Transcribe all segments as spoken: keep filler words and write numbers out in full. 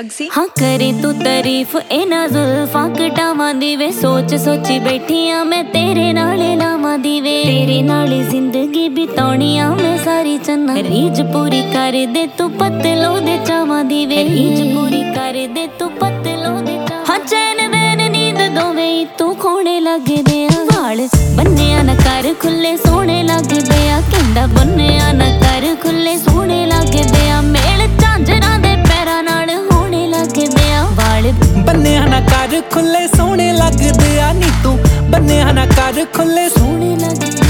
ਅਲੱਗ ਸੀ। हाँ करे तू तारीफ इना जुल्फां कटावां दी वे, सोच सोची बैठी आ मैं तेरे नाले लावां दी वे। तेरे नाले जिंदगी बिताउणी आ मैं सारी चन्ना, रीज पूरी कर दे तू पतलो दे चावां दी वे। रीज पूरी कर दे तू पतलो दे चावां। हाँ चैन वैन नींद दोवें तू खोने लगदे आ, वाल बन्निया ना कर खुले सोहणे लगदे आ। कहंदा बन्निया ना कर खुले सोहणे लगदे आ, मेल झांजरां दे पैरां नाल होणे लगदे आ। वाल बन्निया ना कर खुले सोहणे लगदे आ, नी तू बन्निया ना कर खुले सोहणे लगदे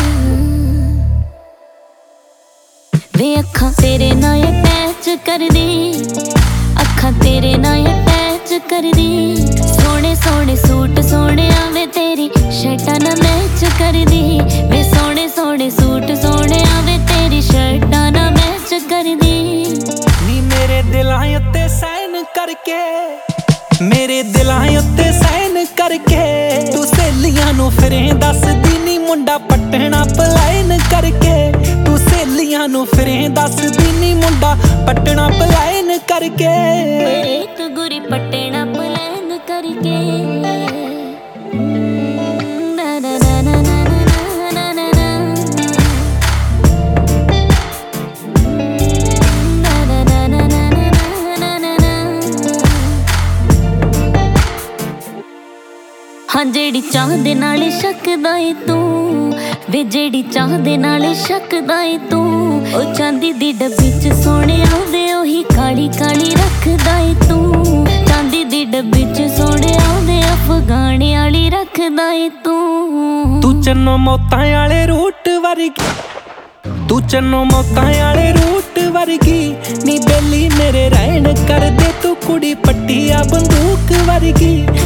वे। अखां तेरे नाल अटैच कर दी, अखां तेरे नाल अटैच कर दी। सोहणे सोहणे सूट सोहणे आवे तेरी शर्टां ना मैच कर दी वे। सोहणे सोहणे सूट सोहणे आवे तेरी शर्टां ना मैच कर दी। नी मेरे दिलां उत्ते साइन करके, मेरे दिलां उत्ते साइन करके तू सहेलियां नू फिरें दसदी नी मुंडा पटना पलायन करके। तू सहेलियां नू फिरें दसदी नी मुंडा पटना पलायन करके। एक गुरी पटना पलायन करके। हाँ जेड़ी चाह दे नाल शकदा ए तू वे, जेड़ी चाह दे नाल शकदा ए तू। ओ चांदी दी डब्बी च सोहणे आवे ओही काली काली रखदा ए तू। चांदी दी डब्बी च सोहणे आवे अफगाने आली रखदा ए तू। तू चन्नो मौतां आले रूट वर्गी, तू चन्नो मौतां आले रूट वर्गी। नी बेली मेरे रहन कर दे तू कुड़ी पट्टिया बंदूक वर्गी।